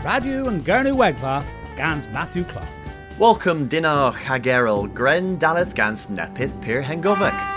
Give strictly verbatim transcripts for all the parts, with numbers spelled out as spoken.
Radio and Gurney Wegva gans Matthew Clark. Welcome dinner Hagerel Gren Daleth gans Nepith Peer Hengovik.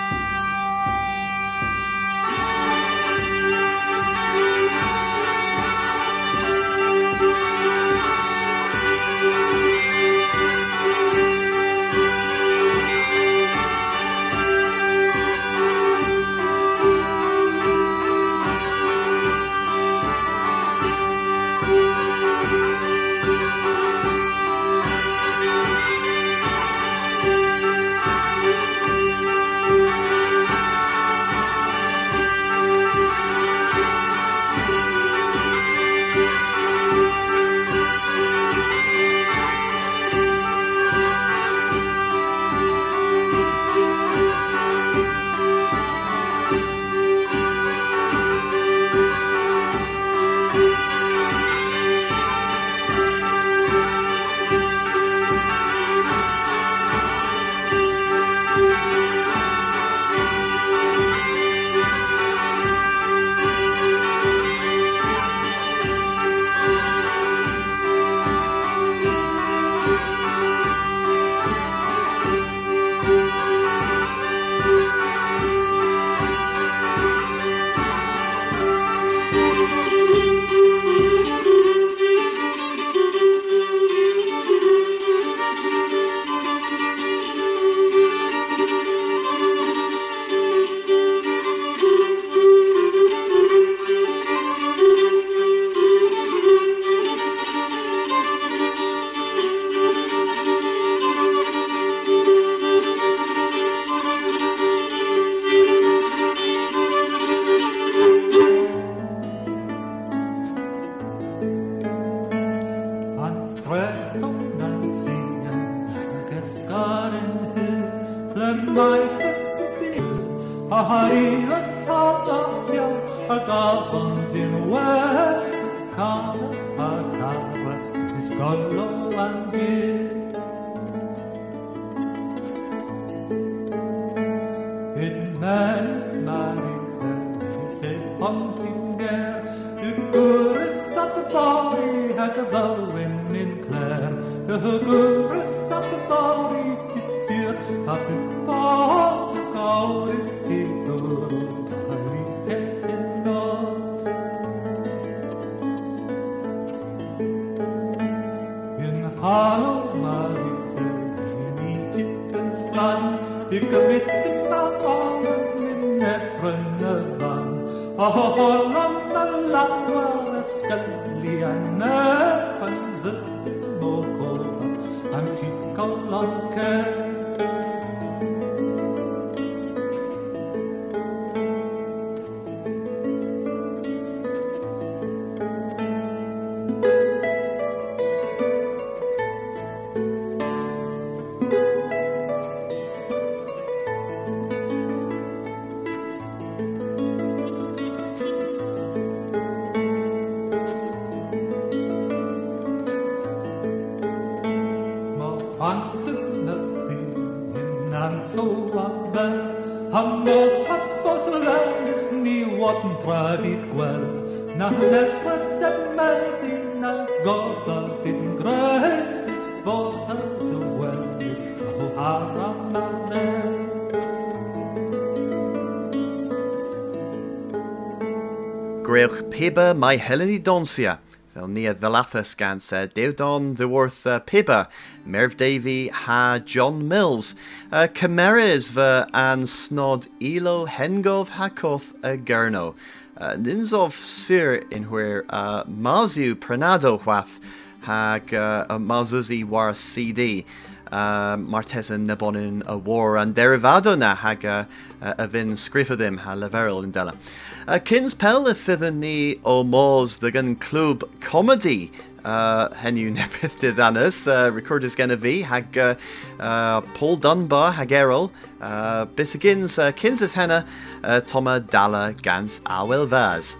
Greach Piba my Heleny Donsia. Fel nia Thelathus gans uh, Deudon the worth uh, Piba, Merv Davy ha John Mills, uh, Cameres the an snod Elo Hengov hakoth a Gurno, uh, Ninzov Sir in where uh, Mazu Pranado Hwath hag uh, Mazuzi war C D. Uh, Martesan nabonin a war and derivado na hag uh, a vin scrifadim ha leveril in della. Uh, Kins pel y ffydden ni o mors the gun club comedy uh, henu nepith diddanus uh, recordus gen fi hag uh, uh, Paul Dunbar hag Errol uh, bis agins uh, kins as henna uh, Toma Dalla gans awel vaz.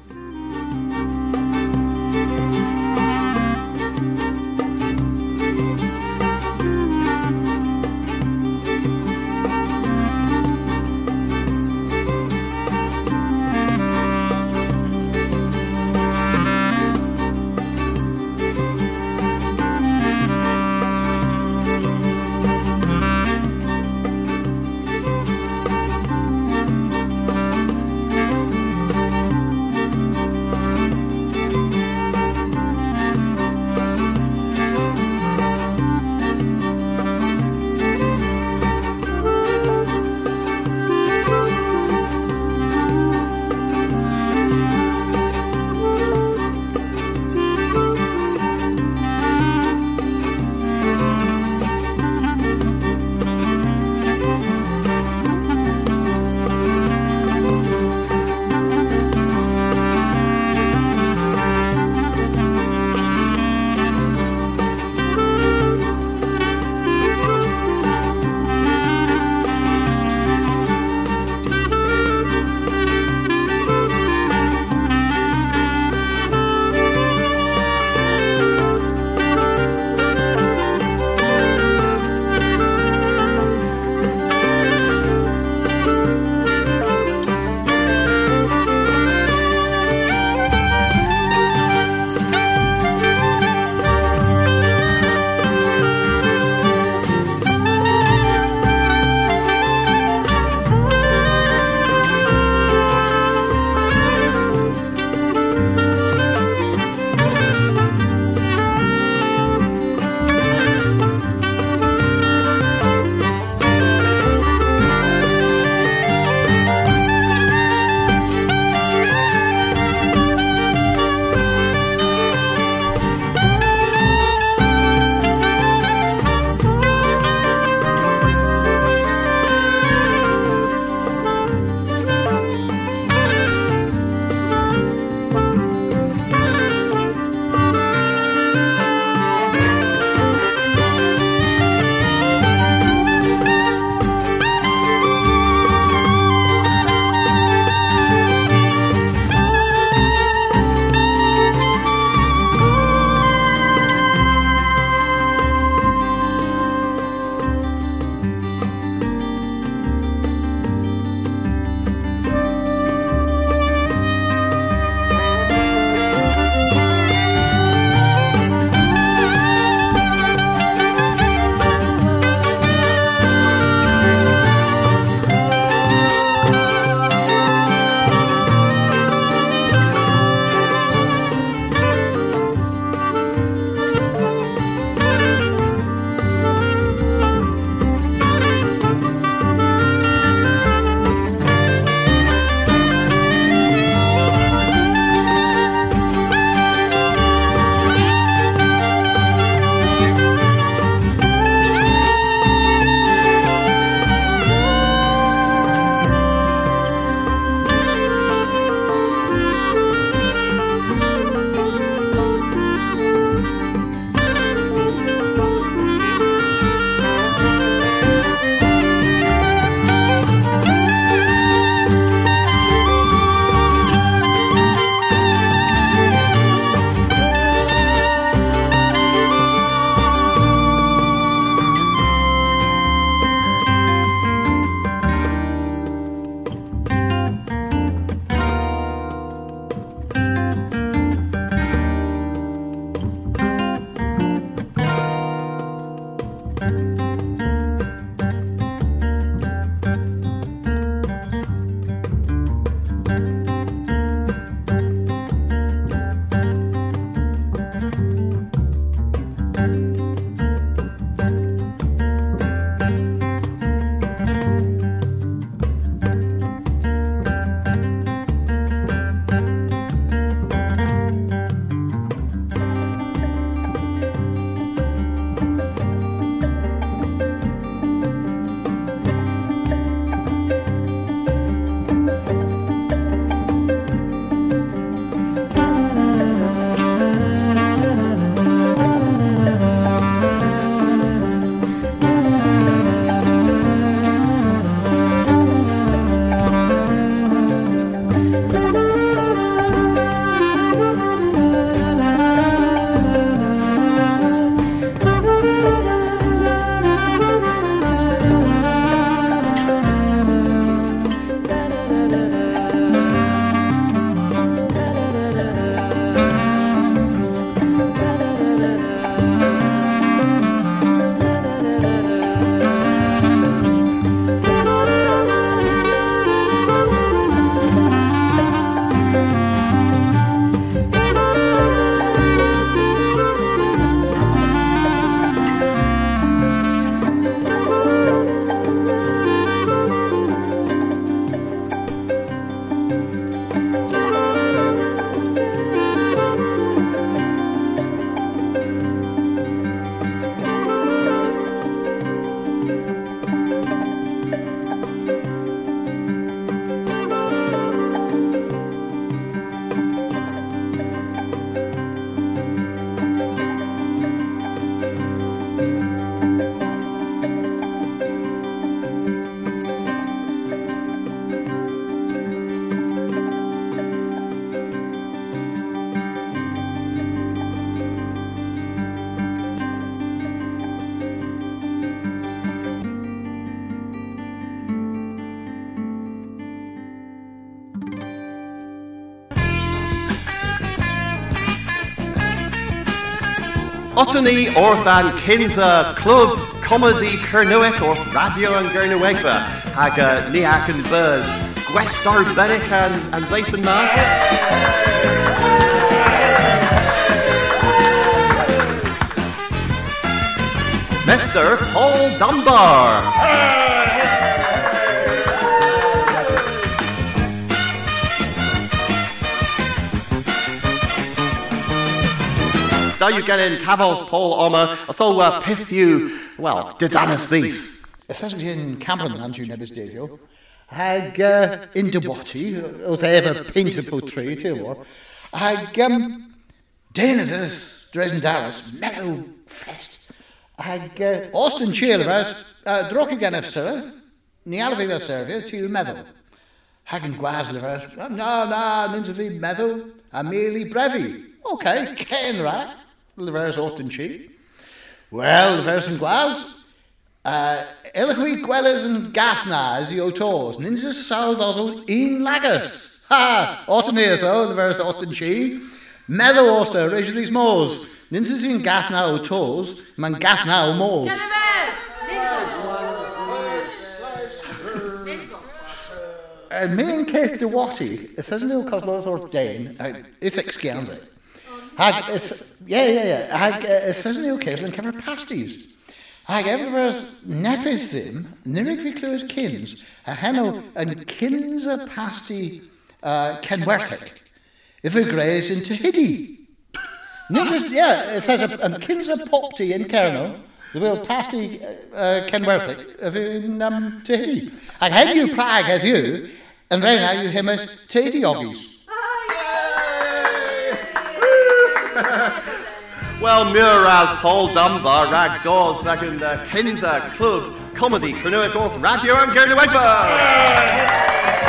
Otany orth an Kinza Club Comedy Kernuic orth Radio and Gernewegba Haga Niak and Buzz Gwestar Beric and, and Zathan Ma. Mister Paul Dunbar. Da you get in Cavals Paul Oma, although uh, pith you, well, did Anas these. Especially in Cameron, and you never did you. Hag uh, in Deboti, or they ever painted poetry, too, or Hag um, Danis, Dresden Dallas, Mellow Fest. Hag uh, Austin Chilvers, uh, Drok again of Sir, Nialviga Servia, to Meadow. Hag and Guazlivers, no, no, Ninsavi Meadow, Amelie Brevi. Okay, Ken Rat. Livers Austin Chi. Well, Livers and Guaz. Uh, Elohui Gwellas and Gasna as the Otos. Ninjas Saldo in Lagas. Ha! Autoneer though, Livers Austin Chi. Meadow Oster, Regilis Moors. Ninjas in Gasna Otos. Man Gasna O Moors. And me and Keith de Watty, if there's no cosmos or Dane, it's excianza. Hag, yeah, yeah, yeah. Hag, it says in the occasion and cover pasties. Hag, everywhere's nepis them, nirig vi close kins, a heno and kins a pasty, uh, kenwerthig. If it graze into hiddy. Not just, yeah, it says a, and kins a popty in Kerno, the will pasty, uh, kenwerthig, if in, um, to hiddy. Hag, had you Prague as you, and then how you him as titty oggies. Well, Muraz Paul Dunbar rag doors that in the Kinza Club Comedy Kernuic Orth Radio and Gernewegba.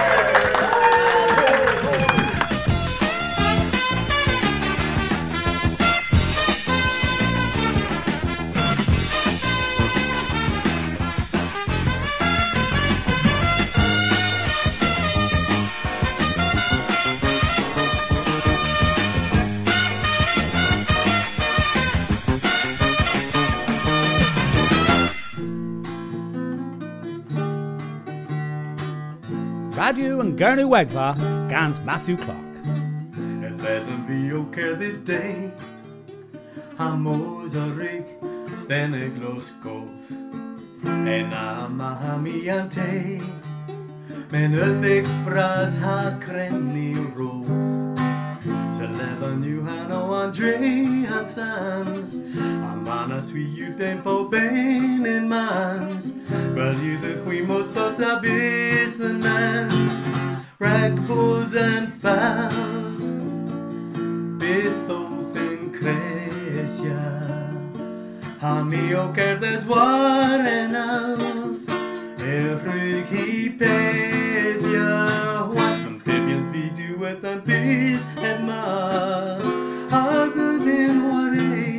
Radio and Gernewegva Gans Matthew Clark. If there's a video care this day, Hamozarik, then a gloss goes, and a mahamiante, Menuthik bras ha krenli rose, Seleven you hano Andre Hansans, Amana sweet you tempo bain in mans. Well, you the we most thought the beast the man, ragfuls and fowls, bithos and cresia, Hamio care there's war and else, every pedia, what them Tibians we do with them peace and mar, other than what a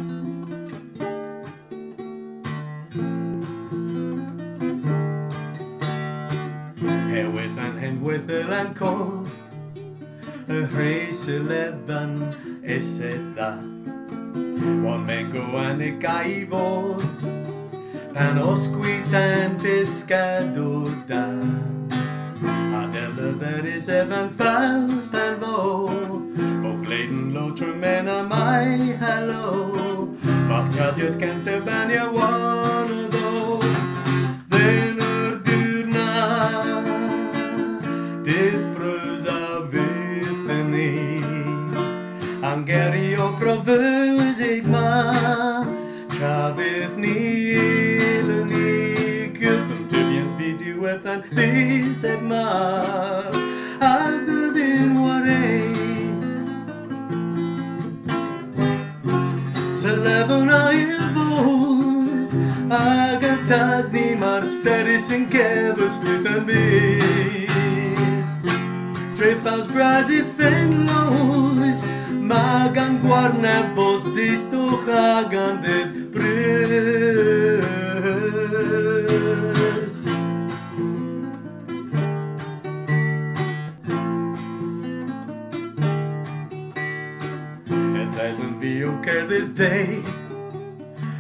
with an hand with a land cold, a race eleven is it that one mango and a gaivos, panosquit and pescado da Adela that is evan fouls panvo, both laden low tremena my hello, macht ja just can't the banya one of those, then dit brusa vitni Angerio provus ik ma Chavit ni ilni Gilpum Tibians vi duet and this et ma Other than what a Selevona ilvos Agatas ni Marceris in Kevus Nithan bees Trefaus Brazil Fenlos Magan Guarnebos Disto Hagan de Bres It doesn't be okay this day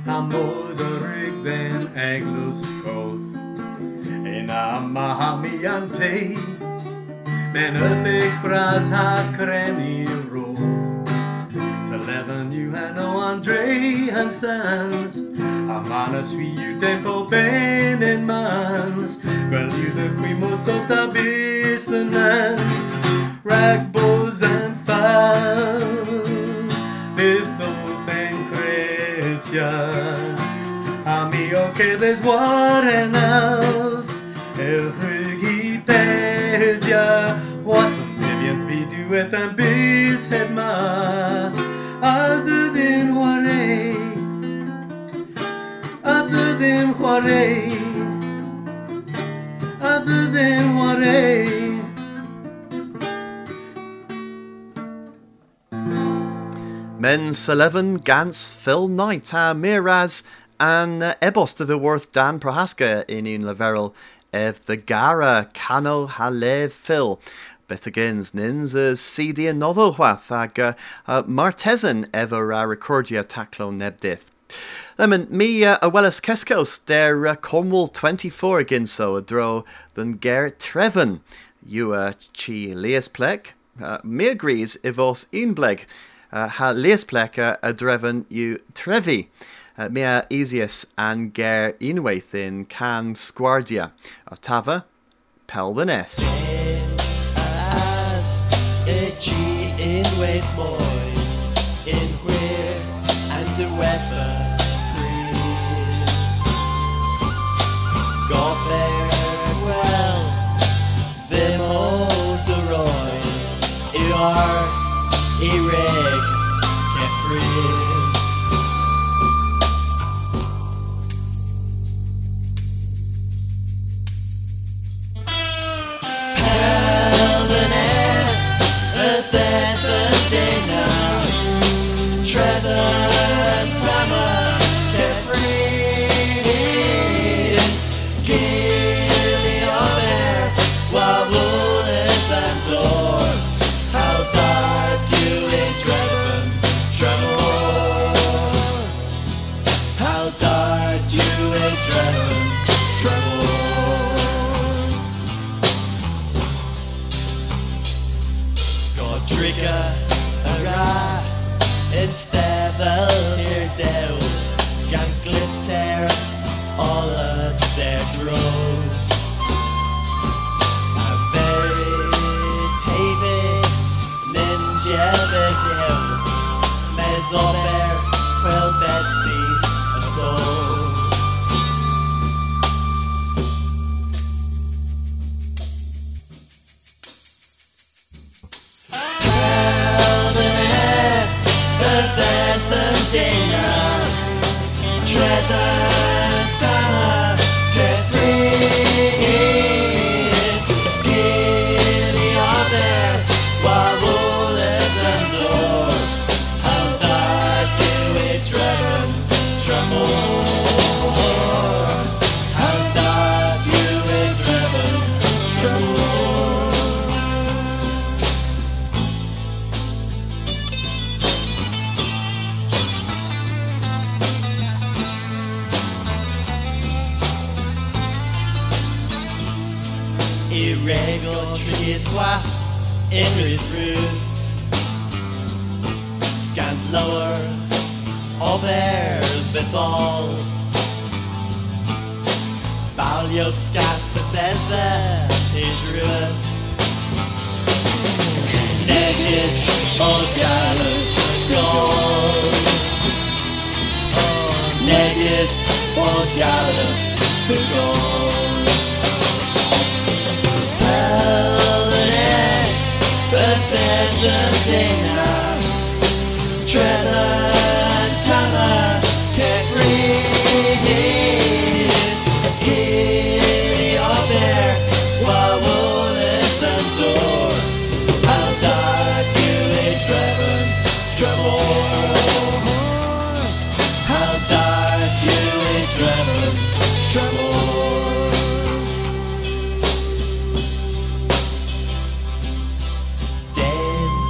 Hamoserig den eglus koth. En amahami ante. Men öthig bras ha kreni roth. Så leven you han no Andre han stands. Amanas vi you tempo ben en mans. Well you the queen most of the beast and man. Ragbows and fowls. Bithoth and Christian. Ami okay there's what and else. Elrigi Pesia. What the millions we do at the beast head ma. Other than what a Other than what a Other than what a Men's eleven Gans Phil Knight a Miraz and uh, Ebos to the worth Dan Prohaska in un leverel ev the Gara Cano Halev Phil. Betagins nins as C D and Novel Wath ag uh, uh, Martesan ever uh, recordia taclo nebdith. Lemon, me uh, a Wellis Keskos der uh, Cornwall twenty-four again so a draw than Garrett Treven. You uh, chi Leas Plek. Uh, me agrees ivos inbleg. Uh, ha Leas Plek uh, a Dreven you Trevi. Uh, mea easius and ger inwaith in can squardia. Otava, pel the nest. In with boy, in where and the weather freeze. Got there well, the motor you are erect, can't freeze.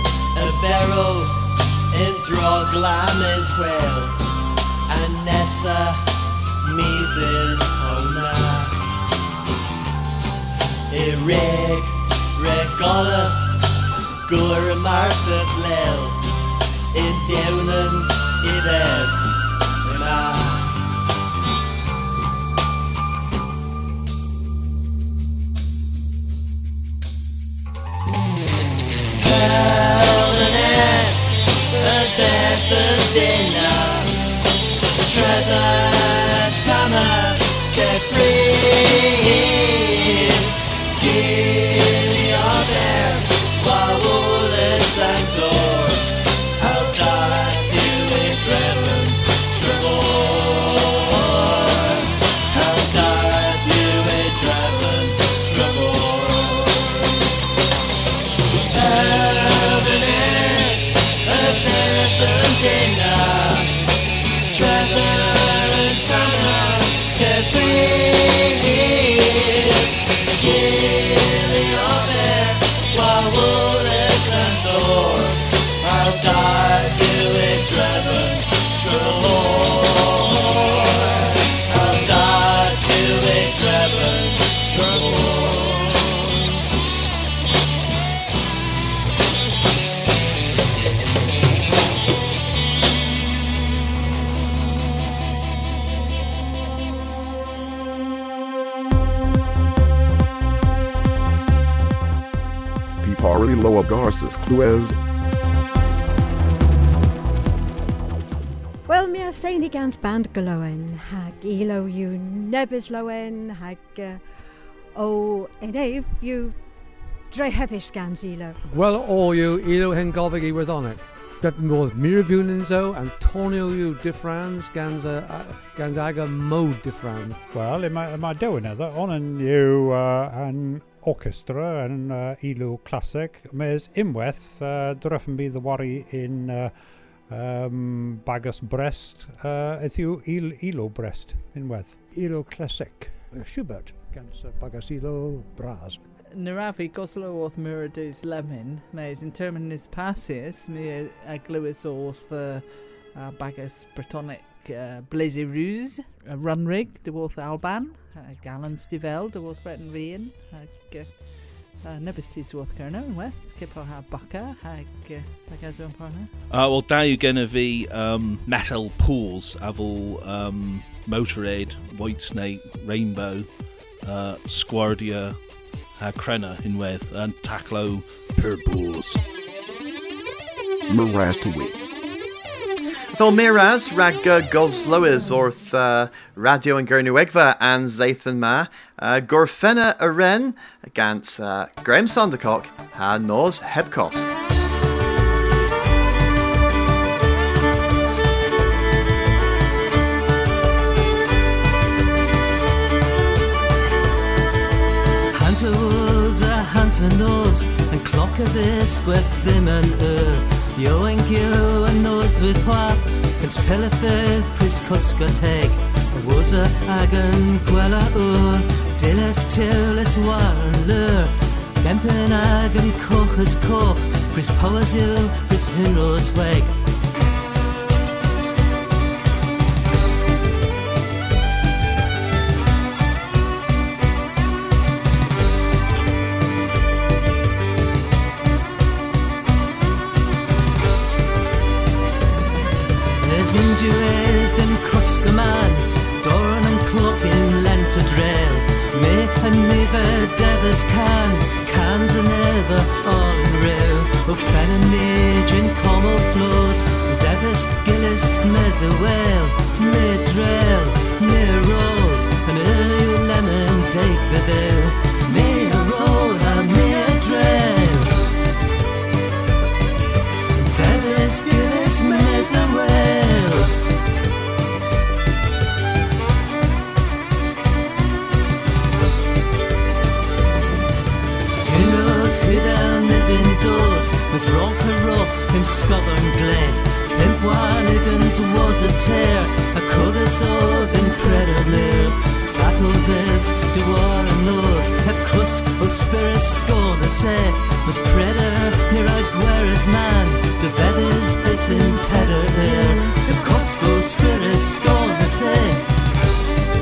Glam and quail, and Nessa me's in hona. I reg, regolus, Gura Martha's lel, in Downlands, I dev, and I. Dinner, Trevor, Tama, Jeffries, Gilly are there, Wallace and Door, how dark do we Trevor, Trevor, how dark do we Trevor, Trevor, Evidence of death and dinner. Trevor, Tana, Jeffries, Gilly are there, while Wallace and Door, how dark do we Trevor, Trevor, how dark do we Trevor, Trevor. Pipari Loa Garces Cluez. Well, mi aseini gans band galoen, hag ilo you nebys loen, hag uh, o enef you drehevis gans ilo. Well, all you ilo hen govigi with on it. That was Miravuninzo, Antonio you differans, gans uh, gans aga mode differans. Well, in my, in my doing other, on and you uh, an orchestra and uh, Elo classic, mes imweth, uh, drefen be the worry in uh, um, Bagus Brest, uh, if you Il, Elo Brest in weth. Elo classic, uh, Schubert, gans uh, Bagus Elo Braz. Naravi goslo orth Muradus Lemon, mes interminis passis, me agluis orth uh, uh, Bagus Bretonic uh, Blazy Ruse, uh, Runrig, de orth Alban, uh, Gallants Devel, de orth Breton Rian, hag uh, Nebestis orth Kerno, and weth, Kippo ha Bucka, hag Bagazo and Parna. Uh, well, da you gonna be um, metal pools, avil um, Motorade, White Snake, Rainbow, uh, Squardia, Uh, Crenna in Weth and Taclo Purpools. Miraz to win. Thol Miraz, Ragga Goslois, Orth uh, Radio and Gernuegva and Zathan Ma, uh, Gorfena Aren, against uh, Graham Sondercock, Ha Nos Hebkost. Nose and clock of this with them and er yo and you and nose with wap and spellefed pris cuska take was a agan quella ur dilles tilles warn lur kempen agan koch's koch pris powers you pris heroes wake. Dues them Cuska man, Doran and Clockin lent a drill. Me and never devers can, cans and never all in row. O fen and nage in common flows, devers gillis mez a whale. Me drill, me roll, and early lemon take the bill. Me a roll and me a drill. Devers gillis mez a whale. Hid down living doors, was rock and rock, him scobbern gleth. Him Wanigans was a tear, a covers of in predator. Fat o' viv, de war and laws, a cusk o spirit scorn a safe. Was predator near a guerra's man, the feathers bis in pedder air. A cusk o spirit scorn a safe.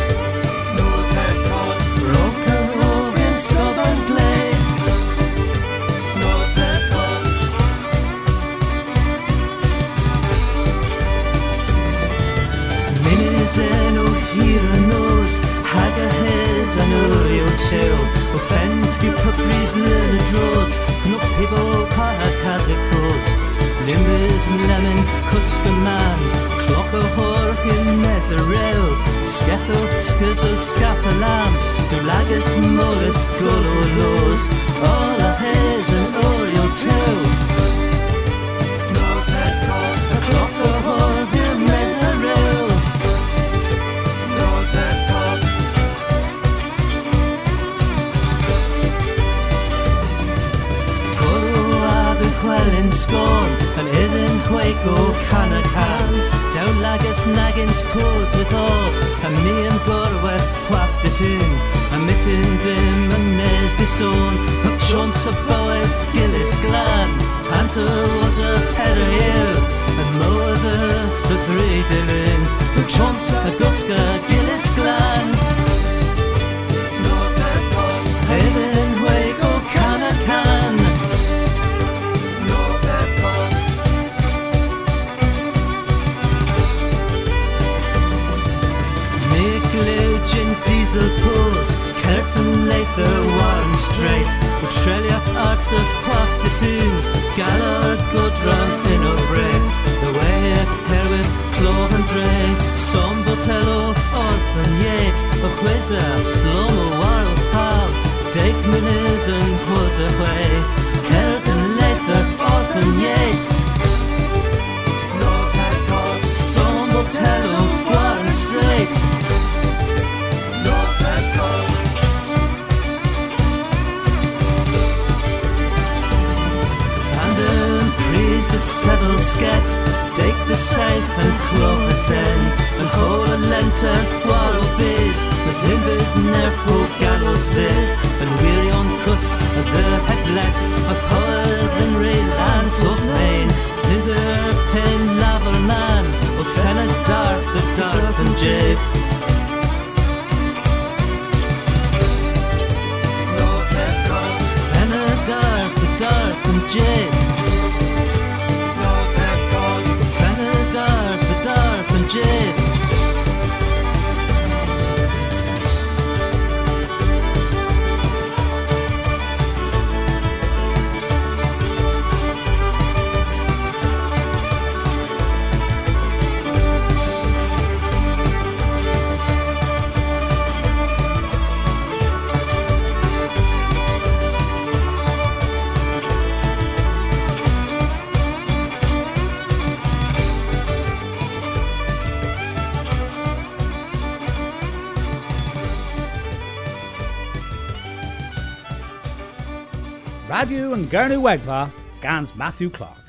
tail. O fen you puppies learn draws, no people paracasicos. Limbers, lemon, cusker man, clock a horf in Mesarel, Sketho, skizzo, scaffalam, Dulagus, molus, golo, los, all a haze and all your tail. A clock a horf in Mesarel. Well in scorn, and idden Quaco can a can. Down lagus naggins pose with all, and me and Gorweth quaff de fin. And mitten them and nes de son, but chance of boys Gillis Glan. Panta was a head of you, and mother the three Dylan. But chance a Guska Gillis Glan. Idden Quaco can a can. Diesel pose, Curtin Lather, Warren Strait, Australia Arts of Quaff de Foon, Gallard, Goodrun, in a break, the way here with Clove and Dre, Som Botello, Orphan Yate, a Whizzer, Lomo, Warren Fowl, Dake Minis and Woods away, Curtin Lather, Orphan Yate, Som Botello, Warren Strait. The settle sket, take the safe and close end, and hold a lantern, warrow biz, was limbers nerfo gallows vid, and weary on cusk of the headlet, a powers than rail and tough main, limber pen laver man, of fenna darth the darth and jave. Fenna darth the darth and jave. Jade. Radio and Gurney Wegva, Gans Matthew Clark.